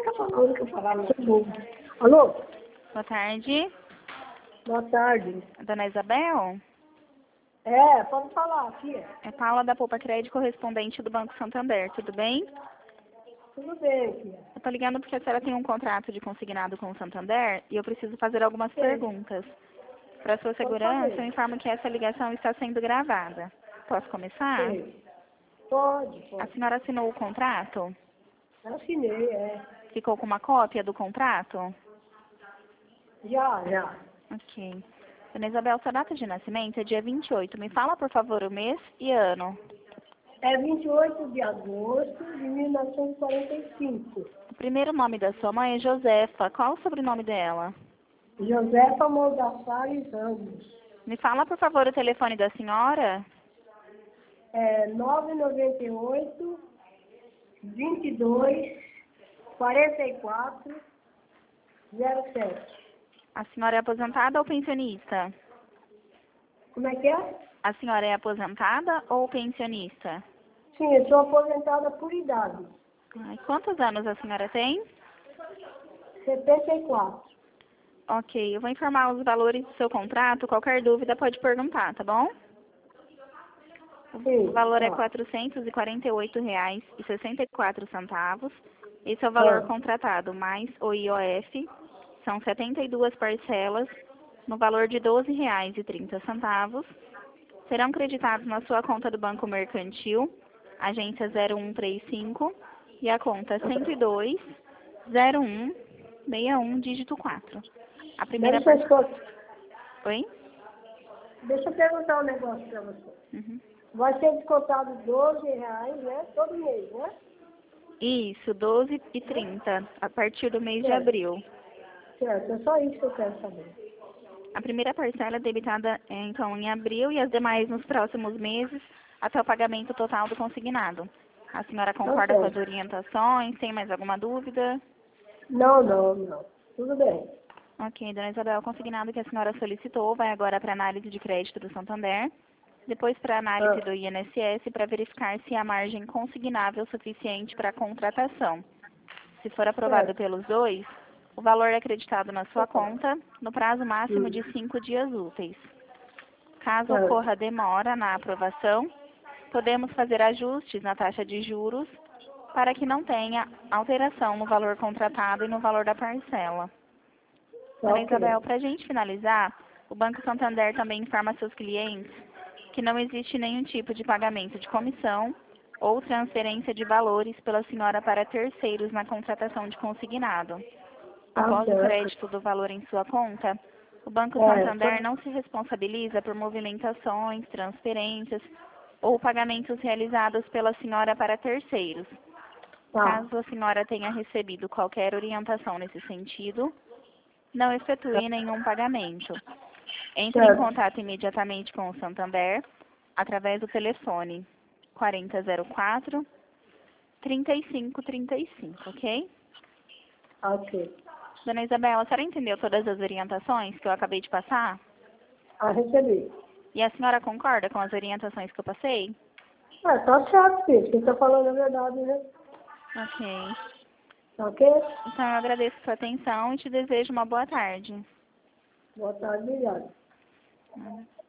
que eu falava. Alô? Boa tarde. Boa tarde. Dona Isabel? É, pode falar, filha. É Paula da Poupa Crédito, correspondente do Banco Santander, tudo bem? Tudo bem, filha. Eu tô ligando porque a senhora tem um contrato de consignado com o Santander e eu preciso fazer algumas perguntas. Para sua segurança, eu informo que essa ligação está sendo gravada. Posso começar? Sei. Pode. A senhora assinou o contrato? Eu assinei, é. Ficou com uma cópia do contrato? Já. Ok. Dona Isabel, sua data de nascimento é dia 28. Me fala, por favor, o mês e ano. É 28 de agosto de 1945. O primeiro nome da sua mãe é Josefa. Qual o sobrenome dela? Josefa Moldafares Ramos. Me fala, por favor, o telefone da senhora. É 998 22 44 07. A senhora é aposentada ou pensionista? Como é que é? A senhora é aposentada ou pensionista? Sim, eu sou aposentada por idade. Ai, quantos anos a senhora tem? 74. Ok, eu vou informar os valores do seu contrato. Qualquer dúvida pode perguntar, tá bom? Sim, O valor é R$ tá. 448,64. Esse é o valor contratado, mais o IOF. São 72 parcelas, no valor de R$ 12,30. Serão creditados na sua conta do Banco Mercantil, agência 0135, e a conta 102-01-61, dígito 4. A primeira Oi? Deixa eu perguntar um negócio para você. Uhum. Vai ser descontado R$ 12, né? Todo mês, né? Isso, 12,30, a partir do mês de Certo. abril. Certo, é só isso que eu quero saber. A primeira parcela é debitada, então, em abril e as demais nos próximos meses, até o pagamento total do consignado. A senhora concorda com as certo. orientações? Tem mais alguma dúvida? Não. Tudo bem. Ok, dona Isabel, o consignado que a senhora solicitou vai agora para análise de crédito do Santander, depois para análise do INSS para verificar se há margem consignável suficiente para a contratação. Se for aprovado Certo. pelos dois, o valor é acreditado na sua conta no prazo máximo de 5 dias úteis. Caso Certo. ocorra demora na aprovação, podemos fazer ajustes na taxa de juros para que não tenha alteração no valor contratado e no valor da parcela. Dona Ok. Isabel, para a gente finalizar, o Banco Santander também informa seus clientes que não existe nenhum tipo de pagamento de comissão ou transferência de valores pela senhora para terceiros na contratação de consignado. Tá Após o certo. crédito do valor em sua conta, o Banco É, Santander não se responsabiliza por movimentações, transferências ou pagamentos realizados pela senhora para terceiros. tá. Caso a senhora tenha recebido qualquer orientação nesse sentido, não efetue nenhum pagamento. Entre em Certo. contato imediatamente com o Santander através do telefone 4004-3535, ok? Ok. Dona Isabel, a senhora entendeu todas as orientações que eu acabei de passar? Recebi. E a senhora concorda com as orientações que eu passei? Tá certo, filho. Você tá falando a verdade, né? Ok. Tá ok? Então eu agradeço a sua atenção e te desejo uma boa tarde. Boa tarde, obrigado. Nada.